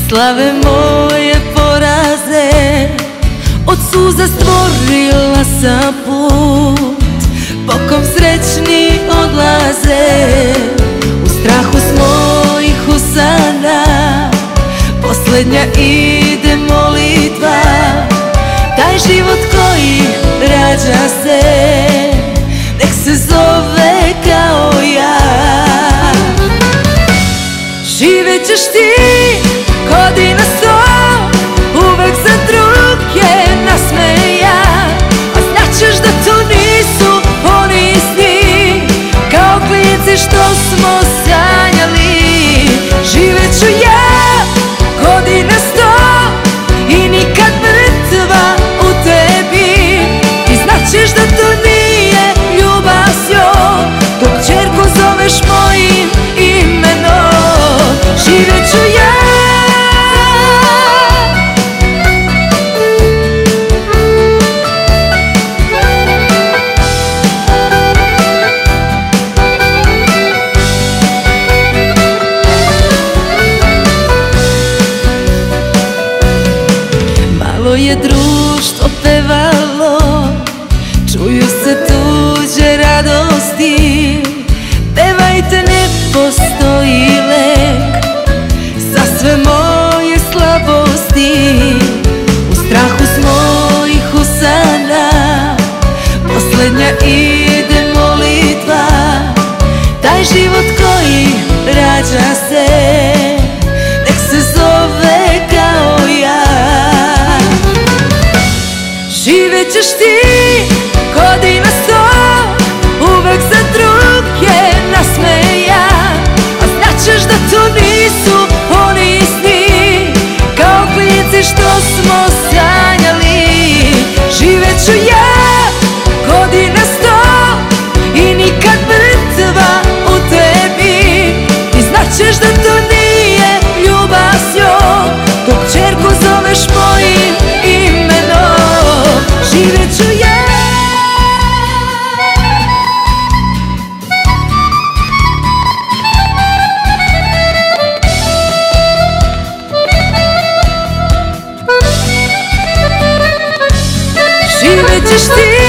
slave moje poraze, od suza stvorila sam put, bokom srećni odlaze. U strahu s mojih usana posljednja ide molitva, taj život koji rađa se, nek se zove kao ja. Živjet ćeš ti godina 100, uvek za druge nasmejan, a znaćeš da to nisu oni sni, kao klinci što smo sanjali. Živjet ću ja godina 100 i nikad mrtva u tebi, i znaćeš da to nije ljubav s njom, dok ćerku zoveš mojim imenom. Živjet ću ja. Malo je društvo pevalo, čuju se tuđe radosti, pevajte, ne postoji lek za sve moje slabosti. U strahu s mojih usana posljednja ide molitva, taj život koji rađa se, nek se zove kao ja. Živjet ćeš ti godina 100, uvek za druge nasmejan, a znaćeš da to nisu oni sni, kao klinci što smo sanjali. Živjet ću ja godina 100 i nikad mrtva u tebi, i znaćeš da to nije ljubav s njom, dok ćerku zoveš mojim imenom. Živjet ću ja. Živjet ćeš ti